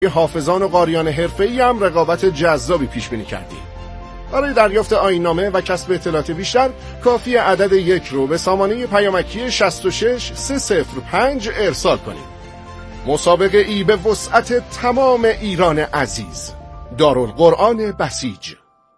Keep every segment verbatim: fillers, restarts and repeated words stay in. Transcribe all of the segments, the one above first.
حافظان و قاریان حرفه‌ای هم رقابت جذابی پیش بینی کردیم. برای دریافت آیین‌نامه و کسب اطلاعات بیشتر کافی عدد یک رو به سامانه پیامکی شصت و شش سه صفر پنج ارسال کنید. مسابقه ای به وسعت تمام ایران عزیز. دارالقرآن بسیج.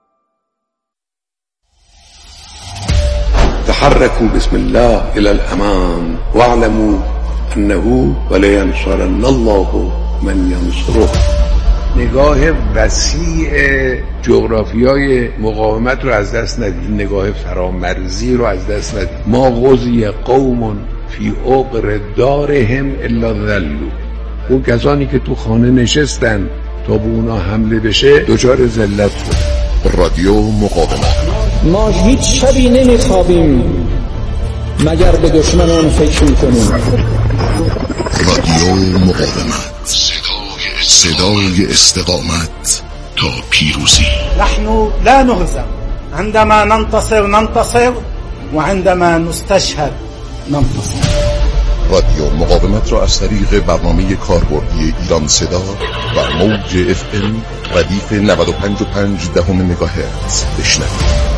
تحركوا بسم الله الى الأمان واعلموا انه ولینصرن الله من ینصره. نگاه وسیع جغرافیای مقاومت رو از دست ندید، نگاه فرامرزی رو از دست ندید. ما غزی قوم فی عقر دارهم الا ذلوا. اون کسانی که تو خانه نشستن تا به اونا حمله بشه دچار ذلت شدن. رادیو مقاومت. ما هیچ شبی نمیخوابیم مگر به دشمنان فکر میکنیم. رادیو مقاومت، صدای استقامت تا پیروزی. نحن لا نهزم عندما ننتصر ننتصر وعندما نستشهد ننتصر. رادیو مقاومت را از طریق برنامه کاربردی ایران صدا و موج اف ام ردیف نود و پنج و پنج دهم مگاهرتز بشنوید.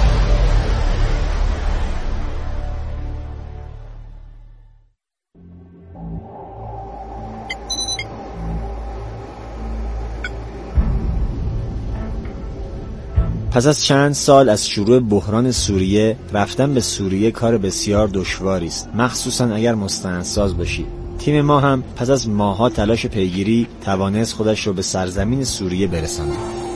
پس از چند سال از شروع بحران سوریه، رفتن به سوریه کار بسیار دشواری است، مخصوصا اگر مستندساز باشی. تیم ما هم پس از ماه‌ها تلاش پیگیری توانست خودش رو به سرزمین سوریه برساند.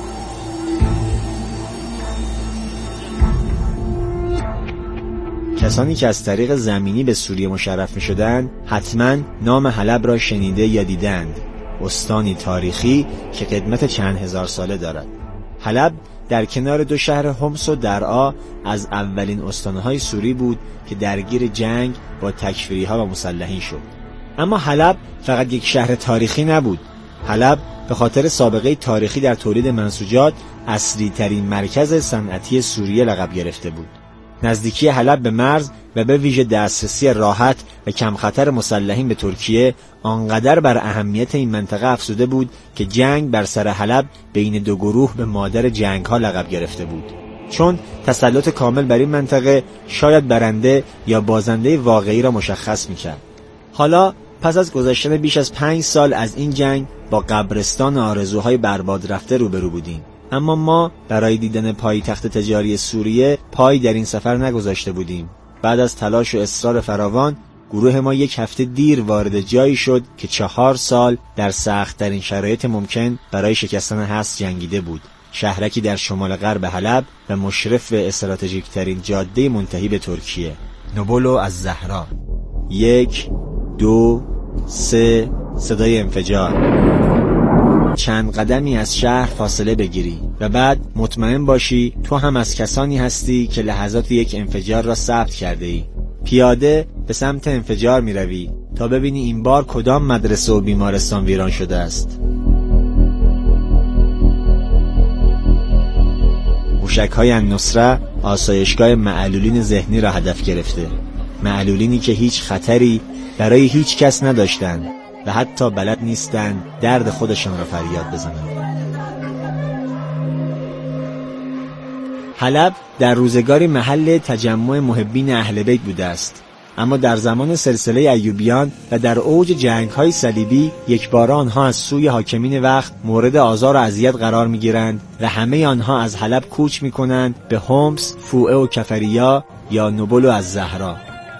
کسانی که از طریق زمینی به سوریه مشرف می‌شدند، حتما نام حلب را شنیده یا دیدند. استانی تاریخی که قدمت چند هزار ساله دارد. حلب در کنار دو شهر حمص و درعا از اولین استانهای سوری بود که درگیر جنگ با تکفیری‌ها و مسلحین شد. اما حلب فقط یک شهر تاریخی نبود. حلب به خاطر سابقه تاریخی در تولید منسوجات اصلی ترین مرکز صنعتی سوریه لقب گرفته بود. نزدیکی حلب به مرز و به ویژه دسترسی راحت و کم خطر مسلحین به ترکیه آنقدر بر اهمیت این منطقه افزوده بود که جنگ بر سر حلب بین دو گروه به مادر جنگ ها لقب گرفته بود، چون تسلط کامل بر این منطقه شاید برنده یا بازنده واقعی را مشخص می‌کرد. حالا پس از گذشتن بیش از پنج سال از این جنگ با قبرستان آرزوهای برباد رفته روبرو بودیم. اما ما برای دیدن پایتخت تجاری سوریه پای در این سفر نگذاشته بودیم. بعد از تلاش و اصرار فراوان، گروه ما یک هفته دیر وارد جایی شد که چهار سال در سخت‌ترین شرایط ممکن برای شکستن حصن جنگیده بود. شهرکی در شمال غرب حلب و مشرف به استراتژیک‌ترین جاده منتهی به ترکیه، نوبلو از زهرا. یک، دو، سه، صدای انفجار. چند قدمی از شهر فاصله بگیری و بعد مطمئن باشی تو هم از کسانی هستی که لحظات یک انفجار را ثبت کرده ای. پیاده به سمت انفجار می روی تا ببینی این بار کدام مدرسه و بیمارستان ویران شده است. موشک‌های النصره آسایشگاه معلولین ذهنی را هدف گرفته. معلولینی که هیچ خطری برای هیچ کس نداشتند و حتی بلد نیستند درد خودشان را فریاد بزنند. حلب در روزگاری محل تجمع محبین اهل بیت بوده است، اما در زمان سلسله ایوبیان و در اوج جنگ‌های صلیبی یکباره آنها از سوی حاکمین وقت مورد آزار و اذیت قرار می‌گیرند و همه آنها از حلب کوچ می‌کنند به حمص، فوعه و کفریا یا نوبلو از زهرا.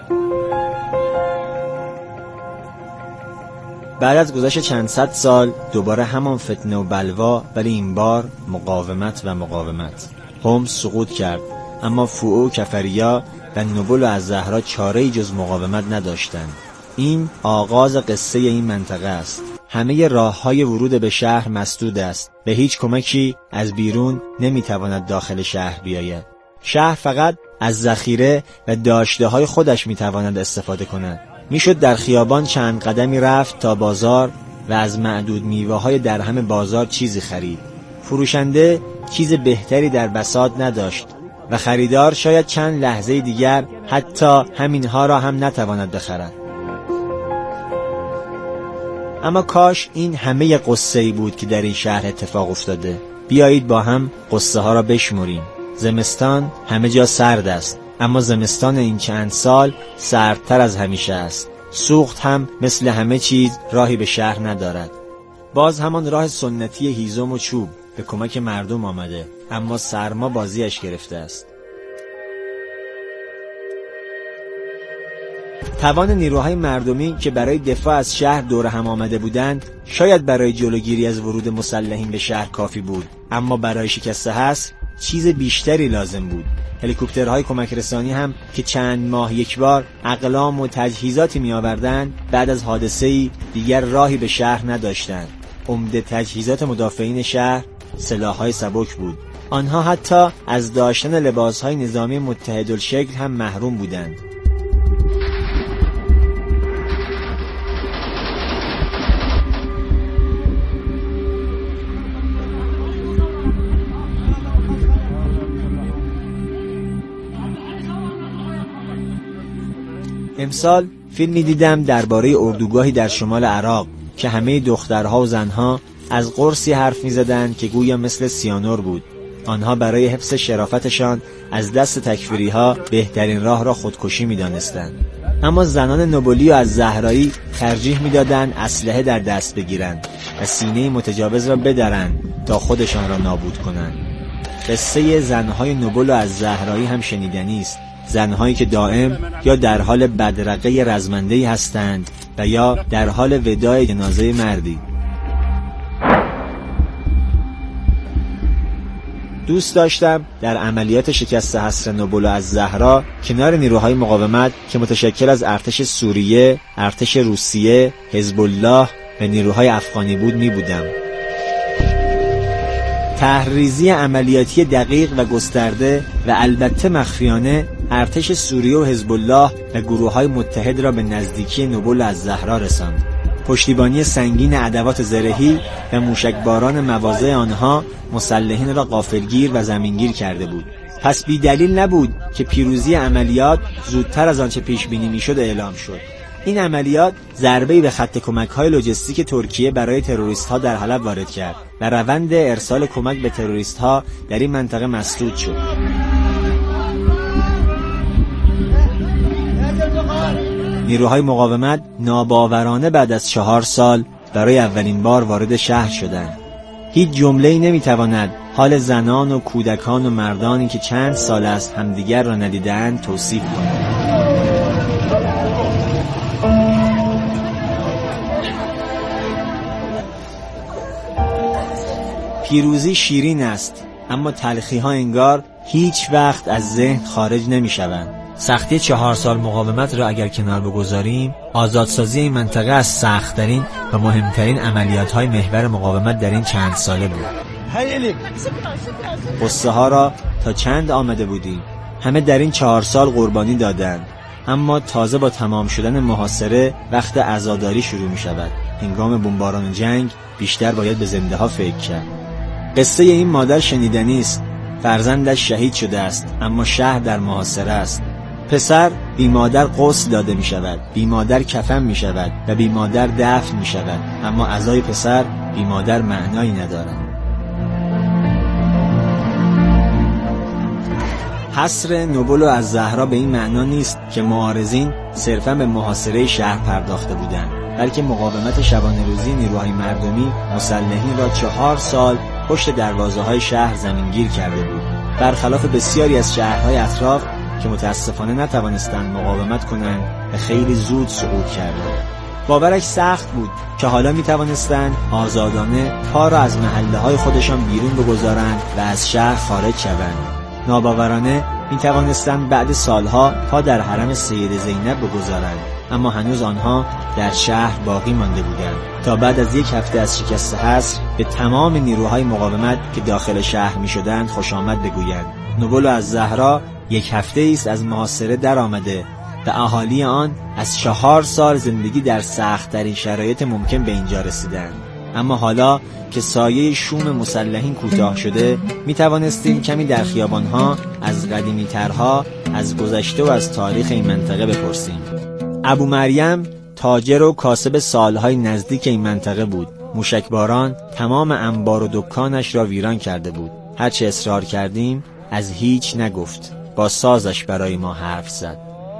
بعد از گذشت چند صد سال دوباره همان فتنه و بلوا، ولی این بار مقاومت و مقاومت. حمص سقوط کرد، اما فوعه و کفریا و نوبلو از زهرا چاره‌ای جز مقاومت نداشتند. این آغاز قصه این منطقه است. همه راه‌های ورود به شهر مسدود است. به هیچ کمکی از بیرون نمی‌تواند داخل شهر بیاید. شهر فقط از ذخیره و داشته‌های خودش می‌تواند استفاده کند. میشد در خیابان چند قدمی رفت تا بازار و از معدود میوه‌های درهم بازار چیزی خرید. فروشنده چیز بهتری در بساط نداشت و خریدار شاید چند لحظه دیگر حتی همینها را هم نتواند بخرد. اما کاش این همه قصه‌ای بود که در این شهر اتفاق افتاده. بیایید با هم قصه ها را بشمریم. زمستان همه جا سرد است، اما زمستان این چند سال سردتر از همیشه است. سوخت هم مثل همه چیز راهی به شهر ندارد. باز همان راه سنتی هیزم و چوب به کمک مردم آمده، اما سرما بازیش گرفته است. توان نیروهای مردمی که برای دفاع از شهر دور هم آمده بودند شاید برای جلوگیری از ورود مسلحین به شهر کافی بود، اما برای شکست حصر چیز بیشتری لازم بود. هلیکوپترهای کمک رسانی هم که چند ماه یک بار اقلام و تجهیزاتی می آوردند، بعد از حادثه‌ای دیگر راهی به شهر نداشتند. عمده تجهیزات مدافعین شهر سلاح‌های سبک بود. آنها حتی از داشتن لباس‌های نظامی متحدالشکل هم محروم بودند. امسال فیلمی دیدم درباره اردوگاهی در شمال عراق که همه دخترها و زنها از قرصی حرف می‌زدند که گویا مثل سیانور بود. آنها برای حفظ شرافتشان از دست تکفیری‌ها بهترین راه را خودکشی می‌دانستند. اما زنان نوبلی و از زهرایی ترجیح می‌دادند اسلحه در دست بگیرند و سینه متجاوز را بدرند تا خودشان را نابود کنند. قصه زن‌های نوبل و از زهرایی هم شنیدنی است. زنهایی که دائم یا در حال بدرقه رزمنده‌ای هستند و یا در حال وداع جنازه مردی. دوست داشتم در عملیات شکست حصر نوبل و از زهرا کنار نیروهای مقاومت که متشکل از ارتش سوریه، ارتش روسیه، حزب الله و نیروهای افغانی بود می بودم. طرح‌ریزی عملیاتی دقیق و گسترده و البته مخفیانه ارتش سوریه و حزب الله و گروه‌های متحد را به نزدیکی نوبل از زهرا رساند. پشتیبانی سنگین ادوات زرهی و موشکباران مواضع آنها مسلحین را غافلگیر و زمینگیر کرده بود. پس بی دلیل نبود که پیروزی عملیات زودتر از آنچه پیش بینی میشد اعلام شد. این عملیات ضربه‌ای به خط کمک‌های لوجستیک ترکیه برای تروریست‌ها در حلب وارد کرد و روند ارسال کمک به تروریست‌ها در این منطقه مسدود شد. نیروهای مقاومت ناباورانه بعد از چهار سال برای اولین بار وارد شهر شدند. هیچ جمله‌ای نمی‌تواند حال زنان و کودکان و مردانی که چند سال است همدیگر را ندیدند توصیف کند. پیروزی شیرین است، اما تلخی‌ها انگار هیچ وقت از ذهن خارج نمی‌شوند. سختی چهار سال مقاومت را اگر کنار بگذاریم، آزادسازی این منطقه از سخت‌ترین و مهمترین عملیات‌های محور مقاومت در این چند ساله بود. قصه ها را تا چند آمده بودیم. همه در این چهار سال قربانی دادند، اما تازه با تمام شدن محاصره وقت عزاداری شروع می شود. هنگام بمباران جنگ بیشتر باید به زنده ها فکر کرد. قصه این مادر شنیدنی است. فرزندش شهید شده است، اما شهر در محاصره است. پسر بی مادر غسل داده می شود، بی مادر کفن می شود و بی مادر دفن می شود، اما عزای پسر بی مادر معنایی ندارد. حصر نوبل و از زهرا به این معنا نیست که معارضین صرفاً به محاصره شهر پرداخته بودند، بلکه مقاومت شبانه روزی نیروهای مردمی مسلحین را چهار سال پشت دروازه های شهر زمینگیر کرده بود. برخلاف بسیاری از شهرهای اطراف که متاسفانه نتوانستند مقاومت کنند و خیلی زود سقوط کردند. باورش سخت بود که حالا می توانستند آزادانه پا را از محله های خودشان بیرون بگذارند و از شهر خارج شوند. ناباورانه می توانستند بعد سالها پا در حرم سیده زینب بگذارند، اما هنوز آنها در شهر باقی مانده بودند تا بعد از یک هفته از شکست حصر به تمام نیروهای مقاومت که داخل شهر می شدند خوش آمد بگویند. نوبل از زهرا یک هفته است از محاصره در آمده و اهالی آن از چهار سال زندگی در سخت‌ترین شرایط ممکن به اینجا رسیدند. اما حالا که سایه شوم مسلحین کوتاه شده، می توانستیم کمی در خیابانها از قدیمی ترها، از گذشته و از تاریخ این منطقه بپرسیم. ابو مریم تاجر و کاسب سالهای نزدیک این منطقه بود. موشکباران تمام انبار و دکانش را ویران کرده بود. هرچه اصرار کردیم از هیچ نگفت. با سازش برای ما حرف زد.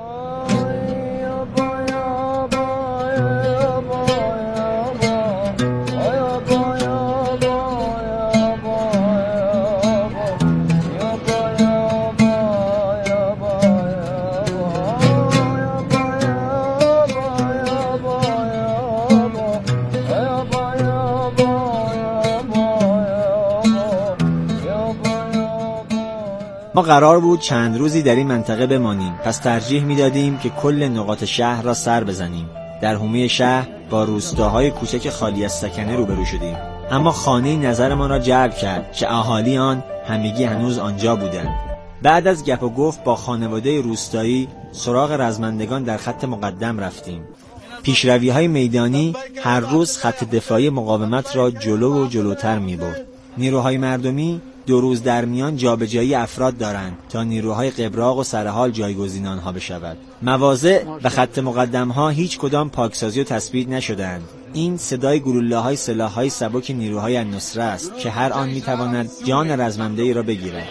ما قرار بود چند روزی در این منطقه بمانیم، پس ترجیح میدادیم که کل نقاط شهر را سر بزنیم. در حومه شهر با روستاهای کوچک خالی از سکنه روبرو شدیم، اما خانه نظرمان را جلب کرد که اهالی آن همگی هنوز آنجا بودند. بعد از گپ و گفت با خانواده روستایی سراغ رزمندگان در خط مقدم رفتیم. پیشروی‌های میدانی هر روز خط دفاعی مقاومت را جلو و جلوتر می‌برد. نیروهای مردمی دو روز در میان جابجایی افراد دارند تا نیروهای قبراق و سرحال جایگزین آنها بشود. مواضع و خط مقدم‌ها هیچ کدام پاکسازی و تثبیت نشدند. این صدای گلوله‌های سلاح‌های سبک نیروهای النصره است که هر آن می‌تواند جان رزمنده‌ای را بگیرد.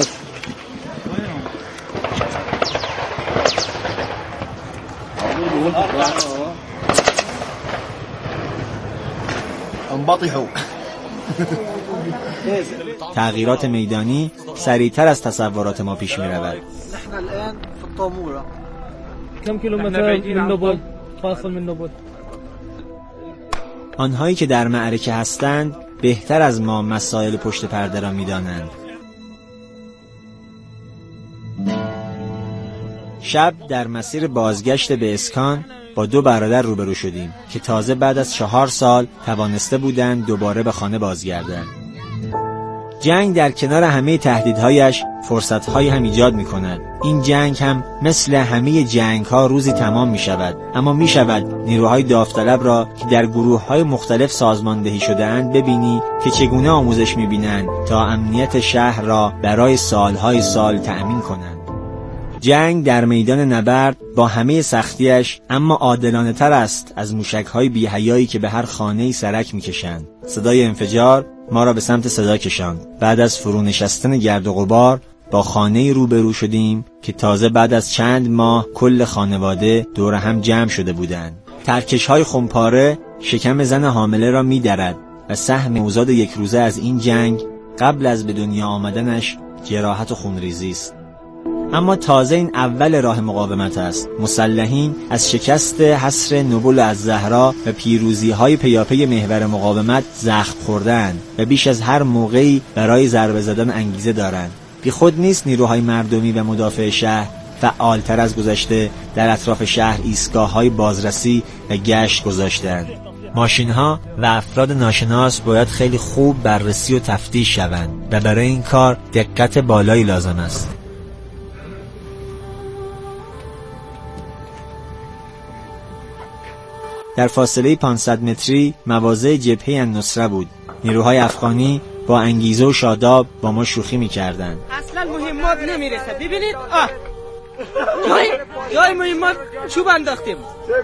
تغییرات میدانی سریعتر از تصورات ما پیش می رود. آنهایی که در معرکه هستند بهتر از ما مسائل پشت پرده را می دانند. شب در مسیر بازگشت به اسکان با دو برادر روبرو شدیم که تازه بعد از چهار سال توانسته بودند دوباره به خانه بازگردند. جنگ در کنار همه تهدیدهایش فرصت‌هایی هم ایجاد می‌کند. این جنگ هم مثل همه جنگ‌ها روزی تمام می‌شود، اما می‌شود نیروهای داوطلب را که در گروه‌های مختلف سازماندهی شده‌اند ببینی که چگونه آموزش می‌بینند تا امنیت شهر را برای سال‌های سال تأمین کنند. جنگ در میدان نبرد با همه سختیش اما عادلانه تر است از موشک‌های بی‌حیایی که به هر خانه‌ای سرک می‌کشند. صدای انفجار ما را به سمت صدا کشاند. بعد از فرو نشستن گرد و غبار با خانه‌ای روبرو شدیم که تازه بعد از چند ماه کل خانواده دور هم جمع شده بودند. ترکش‌های خمپاره شکم زن حامله را می‌درد و سهم اوزاد یک روزه از این جنگ قبل از به دنیا آمدنش جراحت و خونریزی است. اما تازه این اول راه مقاومت است. مسلحین از شکست حصر نوبل از زهرا و پیروزی‌های پیاپی محور مقاومت زخم خوردند و بیش از هر موقعی برای ضربه زدن انگیزه دارند. بی خود نیست نیروهای مردمی و مدافع شهر فعالتر از گذشته در اطراف شهر ایستگاه‌های بازرسی و گشت گذاشتند. ماشین‌ها و افراد ناشناس باید خیلی خوب بررسی و تفتیش شوند و برای این کار دقت بالایی لازم است. در فاصله پانصد متری مواضع جبهه النصره بود. نیروهای افغانی با انگیزه و شاداب با ما شوخی می‌کردند. اصلا مهمات نمیرسه. ببینید آه جای جای مهمات چوب انداختیم.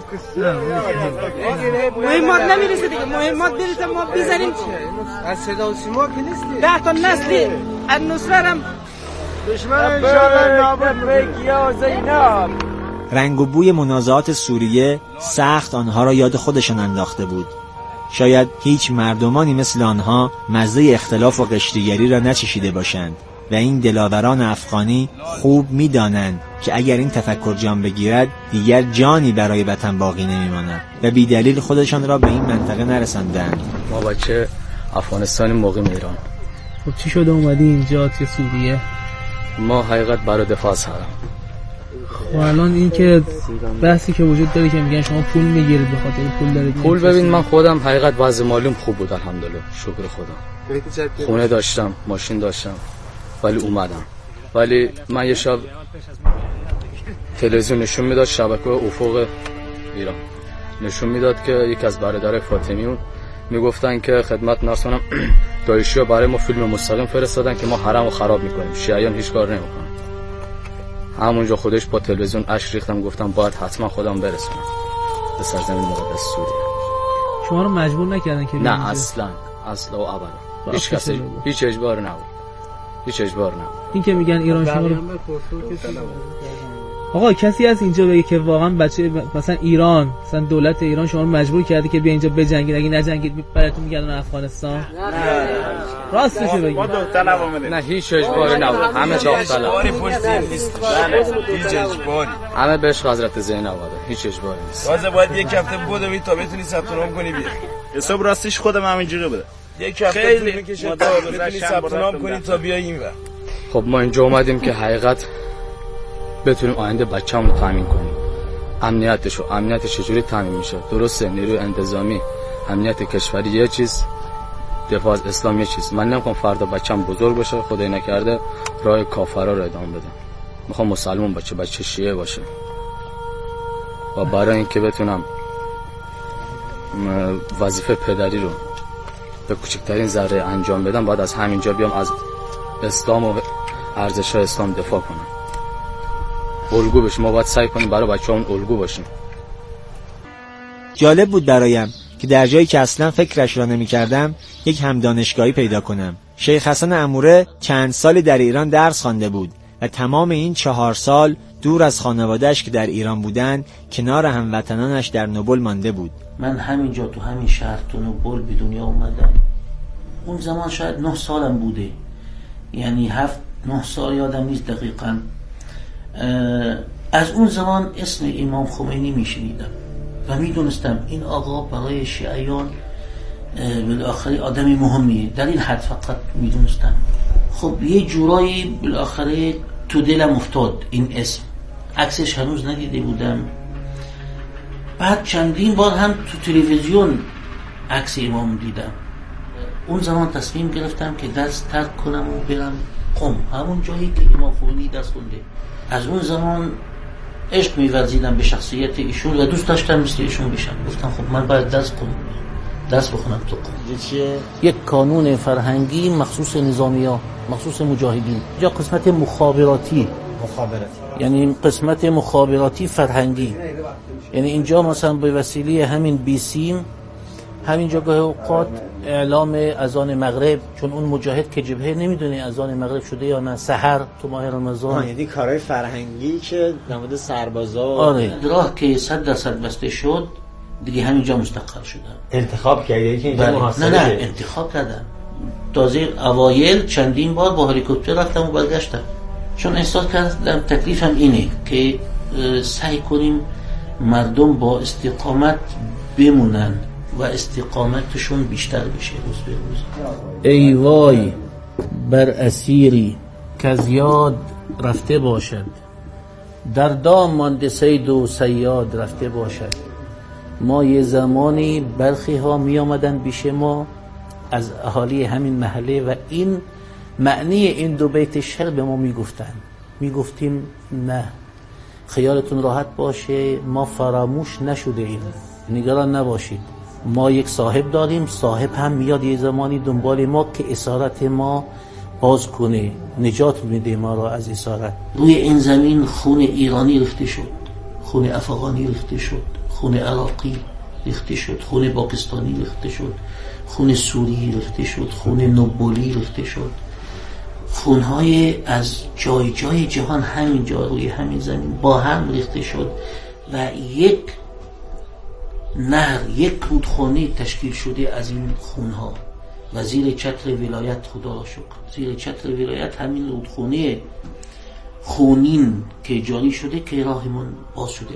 مهمات نمیرسه دیگه. مهمات برسه ما بزنیم. از صدا و سیما که نیست. ده تا نسل النصره هم دشمن ان شاءالله نابود میگیا زینب. رنگ و بوی منازعات سوریه سخت آنها را یاد خودشان انداخته بود. شاید هیچ مردمانی مثل آنها مزه اختلاف و قشریگری را نچشیده باشند و این دلاوران افغانی خوب می‌دانند که اگر این تفکر جان بگیرد دیگر جانی برای وطن باقی نمی‌ماند و بی دلیل خودشان را به این منطقه نرساندند. ما بچه افغانستان مقیم ایران. خب چی شده اومدی اینجا توی سوریه؟ ما حقیقت برای دفاع از حرم. و الان این که بحثی که وجود داره که میگن شما پول میگیرید به خاطر پول دارید. پول ببین من خودم حقیقت وضع مالیم خوب بود الحمدلله شکر خدا. خونه داشتم، ماشین داشتم ولی اومدم. ولی من یه شب تلویزیون نشون میداد شبکه افق ایران نشون میداد که یک از برادرای فاطمیون میگفتن که خدمت نرسونم داعشی‌ها برای ما فیلم مستقیم فرستادن که ما حرمو خراب میکنیم. شیعیان هیچ کار نمیکنن. همونجا خودش با تلویزیون اشک ریختم گفتم باید حتما خودم برسونم. به سرزمین مقدس سوریه. شما رو مجبور نکردن که نه اصلا اصلا و ابدا هیچ کسی هیچ اجبار نبود، هیچ اجبار نبود. این که میگن ایران شما رو آقا کسی از اینجا بگه که واقعا بچه مثلا ایران مثلا دولت ایران شما رو مجبور کرده که بیا اینجا بجنگید، اگه نجنگید براتون میگردن افغانستان؟ نه راستش بگید. نه هیچ اجباری نبود، همه داوطلب. هیچ اجباری. همه بهش حضرت زینب بوده، هیچ اجباری نیست. تازه باید یک هفته بودوی تا بتونی ثبت نام کنی بیا. حساب راستش خودم همینجوری بوده. یک هفته طول میکشه تا بتونی ثبت نام کنی تا بیای اینور. خب ما اینجا اومدیم که حقیقت بتونیم آینده بچه‌مون رو تامین کنیم. امنیتشو امنیت چجوری تامین میشه؟ درسته نیروی انتظامی امنیت کشوری یه چیز، دفاع از اسلام یه چیز. من نمیخوام فردا بچه‌م بزرگ بشه خدای نکرده راه کافرا رو ادامه بده. میخوام مسلمان بچه بچه شیعه باشه و برای اینکه بتونم وظیفه پدری رو به کوچکترین ذره انجام بدم باید از همینجا بیام از اسلام و ارزش‌های اسلام دفاع کنم. الگو بشیم، ما باید سعی کنیم برای بچه‌مون الگو باشیم. جالب بود برایم که در جایی که اصلا فکرش را نمی کردم یک هم دانشگاهی پیدا کنم. شیخ حسن اموره چند سالی در ایران درس خوانده بود و تمام این چهار سال دور از خانواده‌اش که در ایران بودن کنار هموطنانش در نوبل مانده بود. من همینجا تو همین شهر تو نوبل به دنیا اومدم. اون زمان شاید نه سالم بوده، یعنی هفت نه سال یادم نیست دقیقاً. از اون زمان اسم امام خمینی میشنیدم و میدونستم این آقا برای شیعیان بالاخره آدم مهمیه، در این حد فقط میدونستم. خب یه جورایی بالاخره تو دلم افتاد این اسم. عکسش هنوز ندیده بودم. بعد چندین بار هم تو تلویزیون عکس امام دیدم. اون زمان تصمیم گرفتم که درس ترک کنم و برم قم، همون جایی که امام خمینی درس خونده. از اون زمان عشق می‌ورزیدم به شخصیت ایشون و دوست داشتم مثل ایشون بشم. گفتم خب من باید درس کنم، درس بخونم تو قم. چیه؟ یک کانون فرهنگی مخصوص نظامی‌ها، مخصوص مجاهدین. یا قسمت مخابراتی. مخابراتی یعنی قسمت مخابراتی فرهنگی. یعنی اینجا مثلا به وسیله همین بیسیم همینجا گاه اوقات اعلام اذان مغرب، چون اون مجاهد که جبهه نمیدونه اذان مغرب شده یا نه، سحر تو ماه رمضان. یعنی کارهای فرهنگی که نمود سربازا. آره راه که صد درصد بسته شد دیگه همینجا مستقر شدم. انتخاب کردی که اینجا محاصره؟ نه نه انتخاب کردم. تازه اوایل چندین بار با هلیکوپتر رفتم و برگشتم، چون احساس کردم تکلیفم اینه که سعی کنیم مردم با استقامت بمونن و استقامتشون بیشتر بشه روز به روز. ای وای بر اسیری که زیاد رفته باشد، در دام مانده صید و صیاد رفته باشد. ما یه زمانی برخی ها می آمدن پیش ما از اهالی همین محله و این معنی این دو بیت شعر به ما می گفتن. می گفتیم نه خیالتون راحت باشه، ما فراموش نشده ایم، نگران نباشید. ما یک صاحب داریم، صاحب هم میاد یه زمانی دنبال ما که اسارت ما باز کنه، نجات میده ما را از اسارت. روی این زمین خون ایرانی ریخته شد، خون افغانی ریخته شد، خون عراقی ریخته شد، خون پاکستانی ریخته شد، خون سوری ریخته شد، خون نوبلی ریخته شد. خونهای از جای جای جهان همینجا روی همین زمین با هم ریخته شد و یک نهر، یک رودخانه تشکیل شده از این خونها و زیر چتر ولایت، خدا را شکر، زیر چتر ولایت همین رودخانه خونین که جاری شده که راهمون باز شده.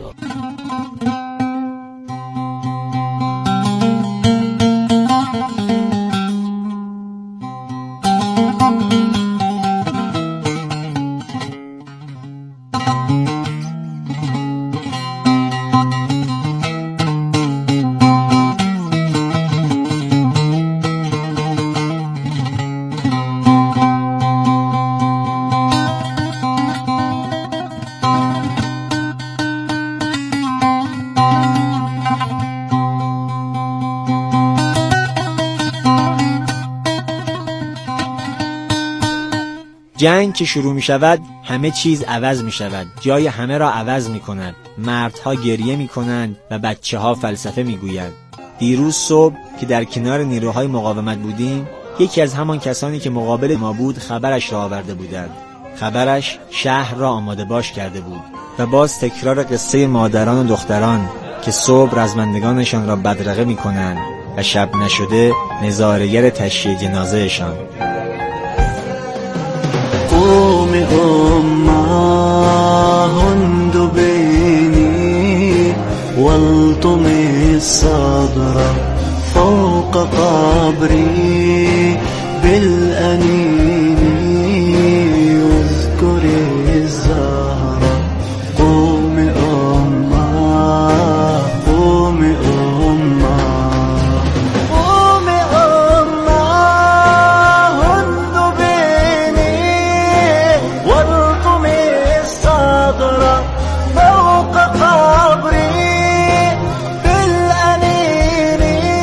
جنگ که شروع می شود همه چیز عوض می شود، جای همه را عوض می کند. مردها گریه می کنند و بچه ها فلسفه می گویند. دیروز صبح که در کنار نیروهای مقاومت بودیم، یکی از همان کسانی که مقابل ما بود خبرش را آورده بودند. خبرش شهر را آماده باش کرده بود و باز تکرار قصه مادران و دختران که صبح رزمندگانشان را بدرقه می کنند و شب نشده نظاره‌گر تشییع جنازهشان. قوم أمة هند بيني والطم الصدر فوق قبري بالأنين يذكر الزهر. قوم أمة قوم أمة قوم أمة هند بيني والطم الصدر فوق قبري بالأنين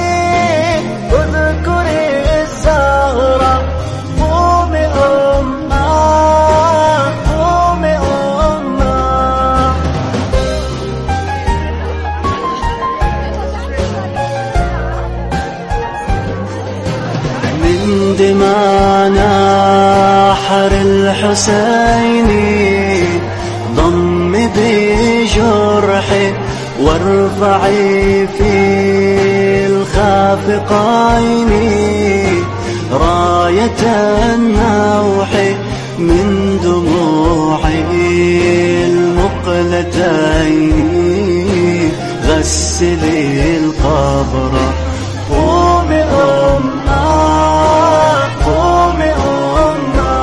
اذكر الزهر. قوم أمة قوم أمة من دماء نحر الحسين ضمدي جرحي وارفعي في الخافقين راية النوح من دموعي المقلتين غسلي القبر. قوم أمة قوم أمة.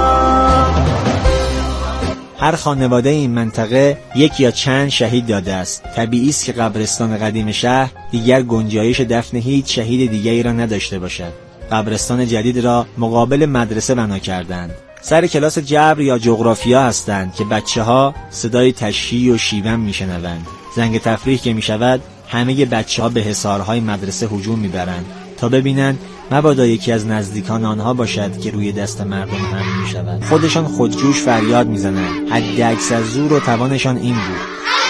هر خانواده این منطقه یک یا چند شهید داده است. طبیعی است که قبرستان قدیم شهر دیگر گنجایش دفن هیچ شهید دیگری را نداشته باشد. قبرستان جدید را مقابل مدرسه بنا کردند. سر کلاس جبر یا جغرافیا هستند که بچه‌ها صدای تشییع و شیون میشنوند. زنگ تفریح که میشود همه بچه‌ها به حصارهای مدرسه هجوم میبرند تا ببینند مبادا یکی از نزدیکان آنها باشد که روی دست مردم حمل میشود. خودشان خودجوش فریاد میزنند. حد اکثر زور و توانشان این بود.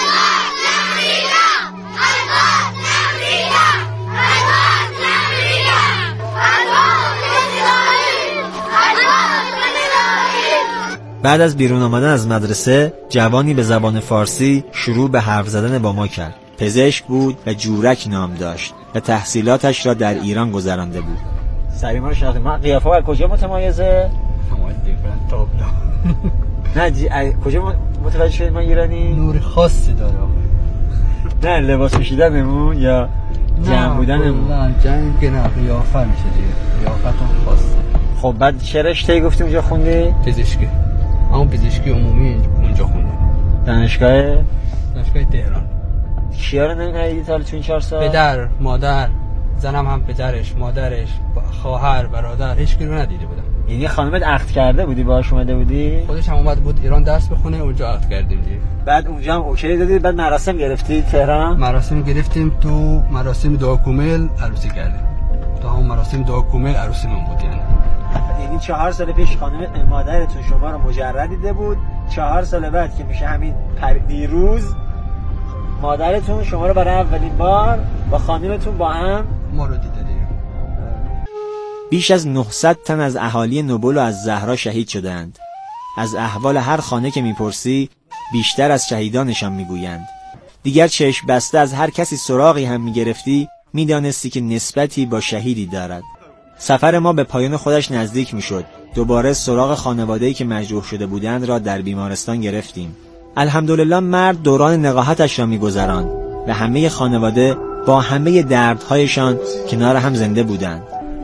بعد از بیرون آمدن از مدرسه جوانی به زبان فارسی شروع به حرف زدن با ما کرد. پزشک بود و جورک نام داشت و تحصیلاتش را در ایران گذرانده بود. سریما رو شناختیم. ما قیافه از کجا متمایزه؟ تابلو. نه جی... کجا متوجه شدید ما ایرانی؟ نور خاصی داره. نه لباس پوشیدنمون یا جمع بودنمون؟ نه جمع که نه قیافه میشه دیگه. قیافتون خاصه. خب بعد چه رشته‌ای گفتی اونجا خوندی؟ پزشکی. اما پزشکی عمومی اونجا خوندم. دانشگاه؟ دانشگاه تهران. کیا رو نمی‌دیدی تا تو این چهار سال؟ پدر، مادر، زنم هم پدرش، مادرش، خواهر، برادر، هیچ کی رو ندیده بودم. یعنی خانمت عقد کرده بودی باهاش اومده بودی؟ خودش هم اومد بود ایران درس بخونه اونجا عقد کردیم دیگه. بعد اونجا هم اوکی دادی بعد مراسم گرفتی تهران؟ مراسم گرفتیم تو مراسم دعاکومل عروسی کردیم. تو هم مراسم دعاکومل عروسی من بود یعنی. یعنی چهار سال پیش خانم مادرتون شما رو مجرد دیده بود، چهار سال بعد که میشه همین دیروز مادرتون شما رو برای اولین بار با خانمتون با هم ما رو دیده دیگه. بیش از نهصد تن از اهالی نوبل و از زهرا شهید شدند. از احوال هر خانه که میپرسی بیشتر از شهیدانشان میگویند. دیگر چشم بسته از هر کسی سراغی هم میگرفتی میدانستی که نسبتی با شهیدی دارد. سفر ما به پایان خودش نزدیک میشد. دوباره سراغ خانواده‌ای که مجروح شده بودند را در بیمارستان گرفتیم. الحمدلله مرد دوران نقاهتش را میگذراند و همه خانواده با همه دردهایشان کنار هم زنده بودند.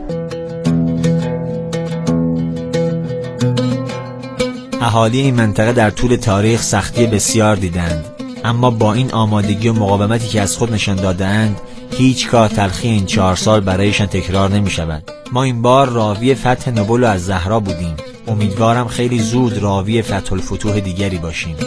اهالی این منطقه در طول تاریخ سختی بسیار دیدند، اما با این آمادگی و مقاومتی که از خود نشان دادند هیچگاه تلخی این چهار سال برایشان تکرار نمی شود. ما این بار راوی فتح نوبل و از زهرا بودیم. امیدوارم خیلی زود راوی فتح الفتوح دیگری باشیم.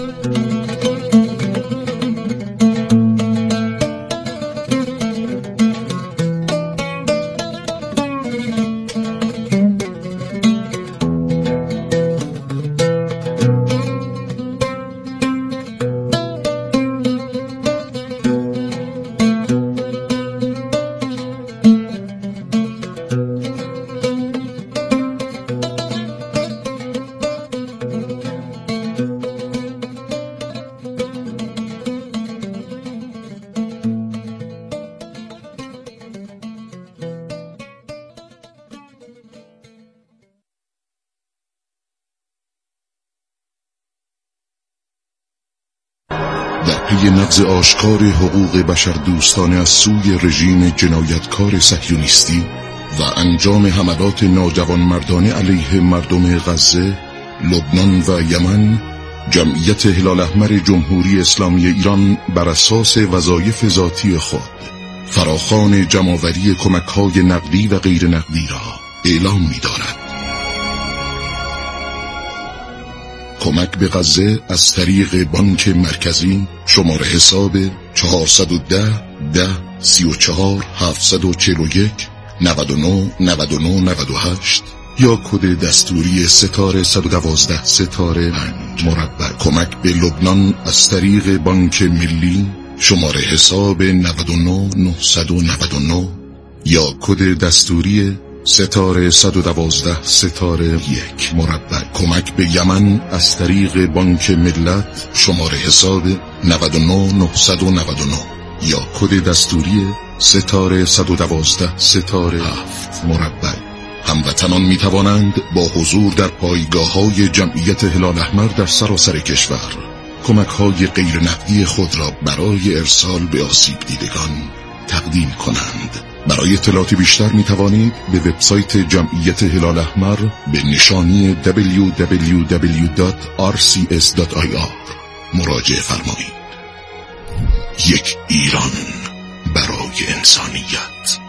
پی نقض آشکار حقوق بشر دوستانه از سوی رژیم جنایتکار صهیونیستی و انجام حملات ناجوانمردانه علیه مردم غزه، لبنان و یمن، جمعیت هلال احمر جمهوری اسلامی ایران بر اساس وظایف ذاتی خود فراخوان جمع‌آوری کمک‌های نقدی و غیر نقدی را اعلام می‌دارد. کمک به غزه از طریق بانک مرکزی شماره حساب چهارصد و ده ده سی و چهار هفتصد و چهل و یک نود و نه نود و نه نود و هشت یا کد دستوری ستاره صد و دوازده ستاره پنج مربع. کمک به لبنان از طریق بانک ملی شماره حساب نود و نه نهصد و نود و نه یا کد دستوری ستاره صد و دوازده ستاره یک مربع. کمک به یمن از طریق بانک ملت شماره حساب نود و نه نهصد و نود و نه یا کد دستوری ستاره صد و دوازده ستاره هفت مربع. هموطنان می توانند با حضور در پایگاه‌های جمعیت هلال احمر در سراسر کشور کمک‌های غیر نقدی خود را برای ارسال به آسیب دیدگان تقدیم کنند. برای اطلاعات بیشتر می توانید به وبسایت جمعیت هلال احمر به نشانی دبلیو دبلیو دبلیو دات آر سی اس دات آی آر مراجعه فرمایید. یک ایران برای انسانیت.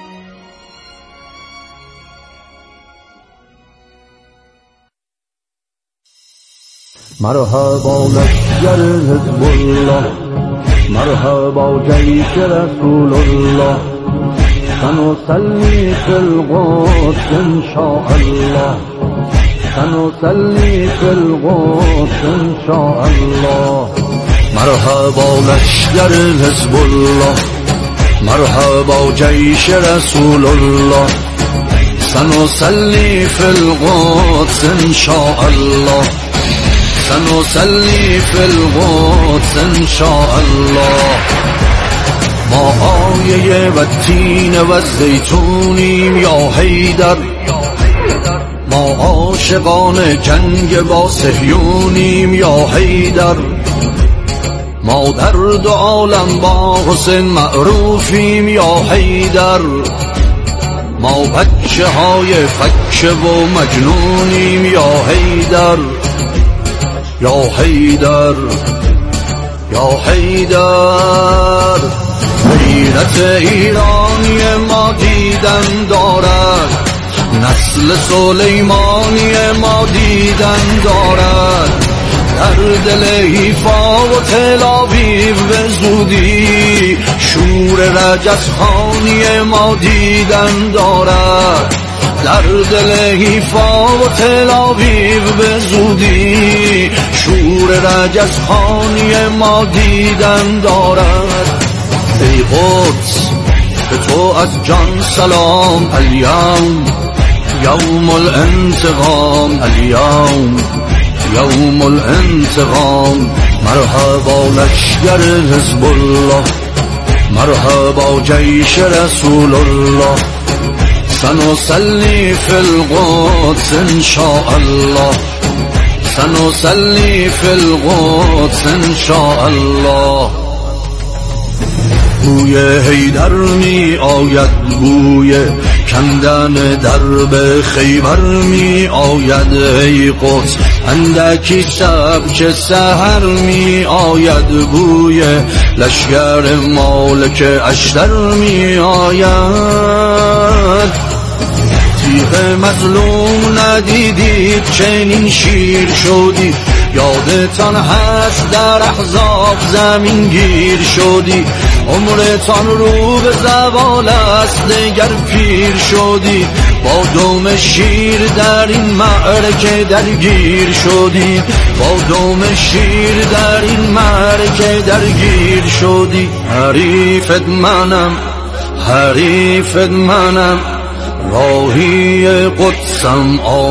مرحبا لشکر حزب الله، مرحبا جیش رسول الله، سنصلي في القدس إن شاء الله، سنصلي في القدس إن شاء الله. مرحبا لشکر حزب الله، مرحبا جیش رسول الله، سنصلي في القدس إن شاء الله، سنصلي في القدس إن شاء الله. ما آیه و تین و زیتونیم یا حیدر، ما عاشقان جنگ با صهیونیم یا حیدر، ما در دو عالم با حسین معروفیم یا حیدر، ما بچه های فکه و مجنونیم یا حیدر، یا حیدر، یا حیدر. غیرت ایرانی ما دیدن دارد، نسل سلیمانی ما دیدن دارد، در دل حیفا و تل آویو به زودی شور رجزخانی ما دیدن دارد، در دل حیفا و تل آویو به زودی شور رجزخانی ما دیدن دارد. ای قدس به تو از جان سلام، الیوم یوم الانتقام، الیوم یوم الانتقام. مرحبا لشکر حزب الله، مرحبا جیش رسول الله، سنصلي في القدس إن شاء الله، سنصلي في القدس إن شاء الله. بوی حیدر می آید، بوی کندن درب خیبر می آید، ای قدس اندکی سبک سحر می آید، بوی لشکر مالک اشتر می آید. تیغ مظلوم ندیدید چنین شیر شدی، یادتان هست در احزاب زمین گیر شدی، عمرتان رو به زوال است دگر پیر شدی، با دوم شیر در این معرکه درگیر شدی، با دوم شیر در این معرکه درگیر شدی. حریفت منم، حریفت منم، راهی قدسم.